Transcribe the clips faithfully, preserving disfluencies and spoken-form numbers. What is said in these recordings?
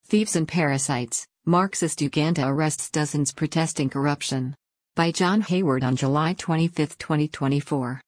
Thieves and Parasites, Marxist Uganda arrests dozens protesting corruption. By John Hayward on July twenty-fifth, twenty twenty-four.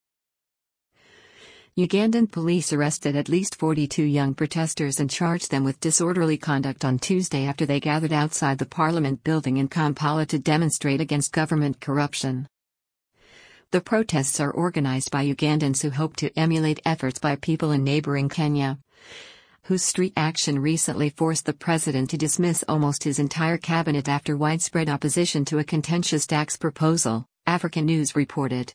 Ugandan police arrested at least forty-two young protesters and charged them with disorderly conduct on Tuesday after they gathered outside the parliament building in Kampala to demonstrate against government corruption. The protests are organized by Ugandans who hope to emulate efforts by people in neighboring Kenya, whose street action recently forced the president to dismiss almost his entire cabinet after widespread opposition to a contentious tax proposal, Africa News reported.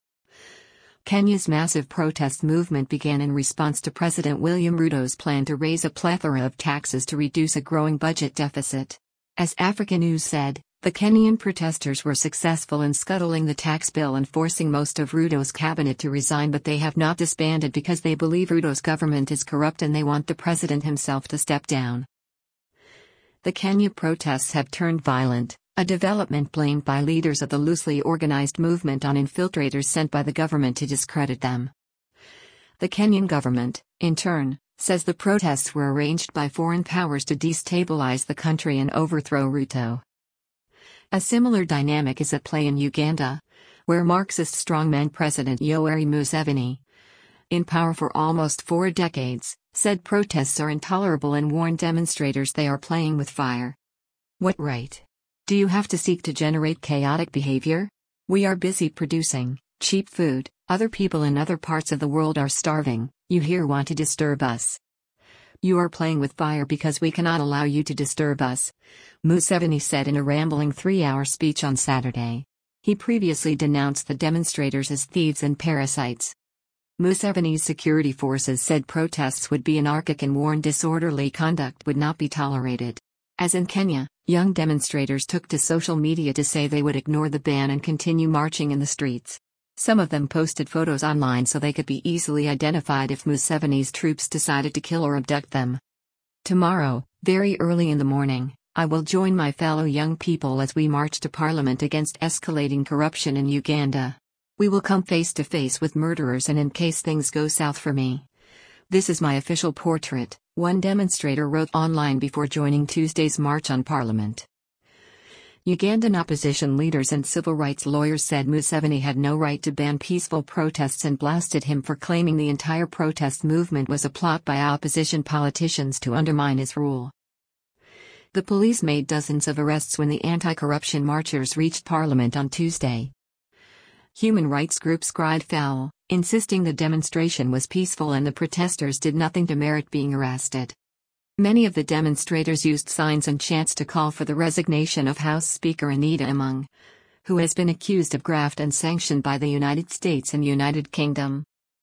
Kenya's massive protest movement began in response to President William Ruto's plan to raise a plethora of taxes to reduce a growing budget deficit. As Africa News said, the Kenyan protesters were successful in scuttling the tax bill and forcing most of Ruto's cabinet to resign, but they have not disbanded because they believe Ruto's government is corrupt and they want the president himself to step down. The Kenya protests have turned violent, a development blamed by leaders of the loosely organized movement on infiltrators sent by the government to discredit them. The Kenyan government, in turn, says the protests were arranged by foreign powers to destabilize the country and overthrow Ruto. A similar dynamic is at play in Uganda, where Marxist strongman President Yoweri Museveni, in power for almost four decades, said protests are intolerable and warned demonstrators they are playing with fire. What right do you have to seek to generate chaotic behavior? We are busy producing cheap food, other people in other parts of the world are starving, you here want to disturb us. You are playing with fire because we cannot allow you to disturb us, Museveni said in a rambling three-hour speech on Saturday. He previously denounced the demonstrators as thieves and parasites. Museveni's security forces said protests would be anarchic and warned disorderly conduct would not be tolerated. As in Kenya, young demonstrators took to social media to say they would ignore the ban and continue marching in the streets. Some of them posted photos online so they could be easily identified if Museveni's troops decided to kill or abduct them. Tomorrow, very early in the morning, I will join my fellow young people as we march to Parliament against escalating corruption in Uganda. We will come face to face with murderers, and in case things go south for me, this is my official portrait, one demonstrator wrote online before joining Tuesday's march on Parliament. Ugandan opposition leaders and civil rights lawyers said Museveni had no right to ban peaceful protests and blasted him for claiming the entire protest movement was a plot by opposition politicians to undermine his rule. The police made dozens of arrests when the anti-corruption marchers reached Parliament on Tuesday. Human rights groups cried foul, insisting the demonstration was peaceful and the protesters did nothing to merit being arrested. Many of the demonstrators used signs and chants to call for the resignation of House Speaker Anita Among, who has been accused of graft and sanctioned by the United States and United Kingdom.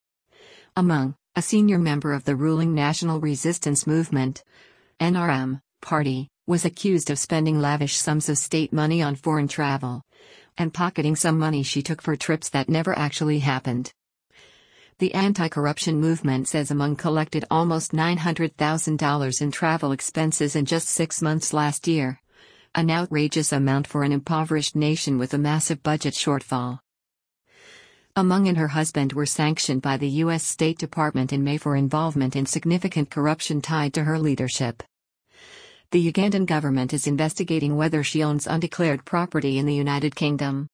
Among, a senior member of the ruling National Resistance Movement (N R M) party, was accused of spending lavish sums of state money on foreign travel and pocketing some money she took for trips that never actually happened. The anti-corruption movement says Among collected almost nine hundred thousand dollars in travel expenses in just six months last year, an outrageous amount for an impoverished nation with a massive budget shortfall. Among and her husband were sanctioned by the U S State Department in May for involvement in significant corruption tied to her leadership. The Ugandan government is investigating whether she owns undeclared property in the United Kingdom.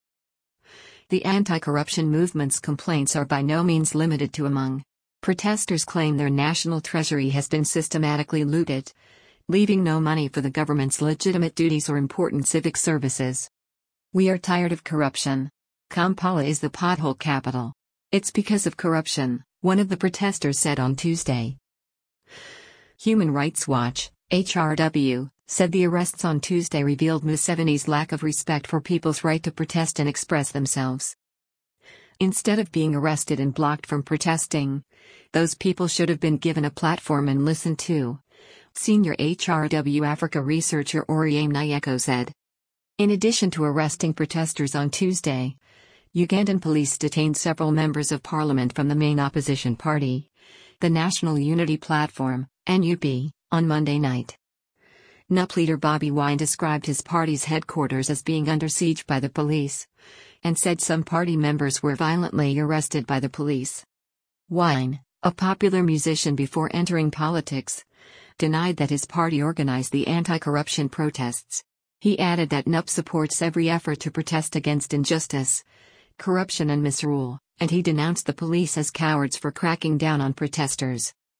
The anti-corruption movement's complaints are by no means limited to Among. Protesters claim their national treasury has been systematically looted, leaving no money for the government's legitimate duties or important civic services. We are tired of corruption. Kampala is the pothole capital. It's because of corruption, one of the protesters said on Tuesday. Human Rights Watch, H R W, said the arrests on Tuesday revealed Museveni's lack of respect for people's right to protest and express themselves. Instead of being arrested and blocked from protesting, those people should have been given a platform and listened to, senior H R W Africa researcher Oriem Nyeko said. In addition to arresting protesters on Tuesday, Ugandan police detained several members of parliament from the main opposition party, the National Unity Platform, N U P, on Monday night. N U P leader Bobby Wine described his party's headquarters as being under siege by the police, and said some party members were violently arrested by the police. Wine, a popular musician before entering politics, denied that his party organized the anti-corruption protests. He added that N U P supports every effort to protest against injustice, corruption and misrule, and he denounced the police as cowards for cracking down on protesters.